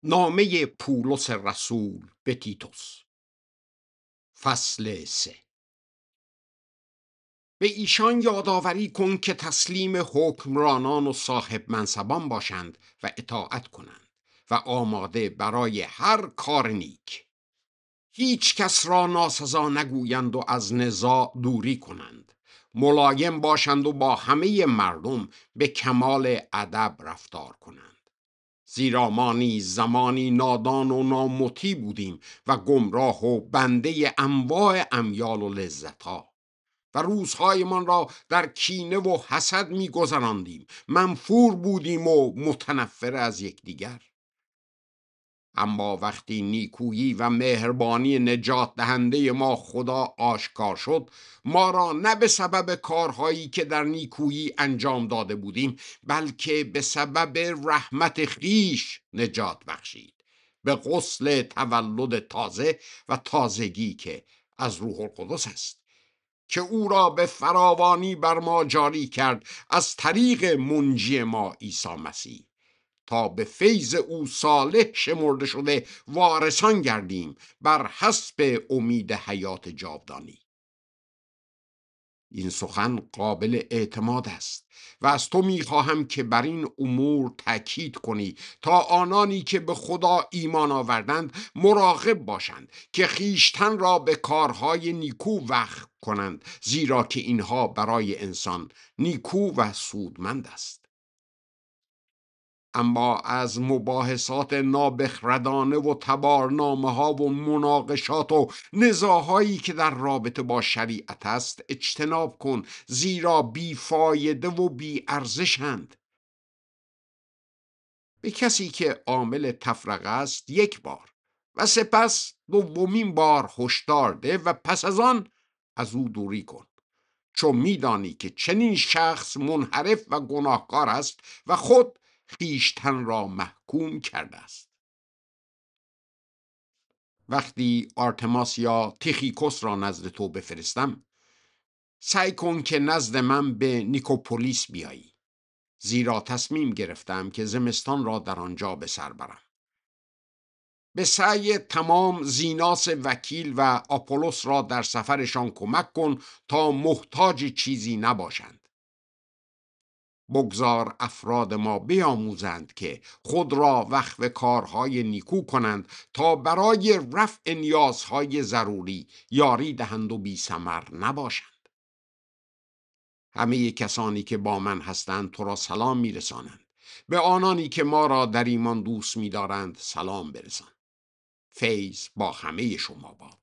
نامه پولس رسول به تیتوس، فصل 3. به ایشان یادآوری کن که تسلیم حکمرانان و صاحب منصبان باشند و اطاعت کنند و آماده برای هر کار نیک. هیچ کس را ناسزا نگویند و از نزاع دوری کنند. ملایم باشند و با همه مردم به کمال ادب رفتار کنند. زیرا ما نیز زمانی نادان و نامطیع بودیم و گمراه و بنده انواع امیال و لذتها و روزهایمان را در کینه و حسد می‌گذراندیم، منفور بودیم و متنفر از یکدیگر. اما وقتی نیکویی و مهربانی نجات دهنده ما خدا آشکار شد، ما را نه به سبب کارهایی که در نیکویی انجام داده بودیم، بلکه به سبب رحمت خویش نجات بخشید، به غسل تولد تازه و تازگی که از روح القدس است، که او را به فراوانی بر ما جاری کرد از طریق منجی ما عیسی مسیح، تا به فیض او صالح شمرده شده وارثان گردیم بر حسب امید حیات جاودانی. این سخن قابل اعتماد است و از تو میخواهم که بر این امور تأکید کنی تا آنانی که به خدا ایمان آوردند مراقب باشند که خیشتن را به کارهای نیکو وقف کنند، زیرا که اینها برای انسان نیکو و سودمند است. اما از مباحثات نابخردانه و تبارنامه ها و مناقشات و نزاعهایی که در رابطه با شریعت است اجتناب کن، زیرا بیفایده و بی ارزشند. به کسی که عامل تفرقه است یک بار و سپس دومین بار هشدار ده و پس از آن از او دوری کن، چون میدانی که چنین شخص منحرف و گناهکار است و خود خویشتن را محکوم کرده است. وقتی آرتماس یا تیخیکوس را نزد تو بفرستم، سعی کن که نزد من به نیکوپولیس بیایی، زیرا تصمیم گرفتم که زمستان را در آنجا به سر برم. به سعی تمام زیناس وکیل و آپولوس را در سفرشان کمک کن تا محتاج چیزی نباشند. بگذار افراد ما بیاموزند که خود را وقف کارهای نیکو کنند تا برای رفع نیازهای ضروری یاری دهند و بی ثمر نباشند. همه کسانی که با من هستند تو را سلام میرسانند. به آنانی که ما را در ایمان دوست می‌دارند سلام برسان. فیض با همه شما باد.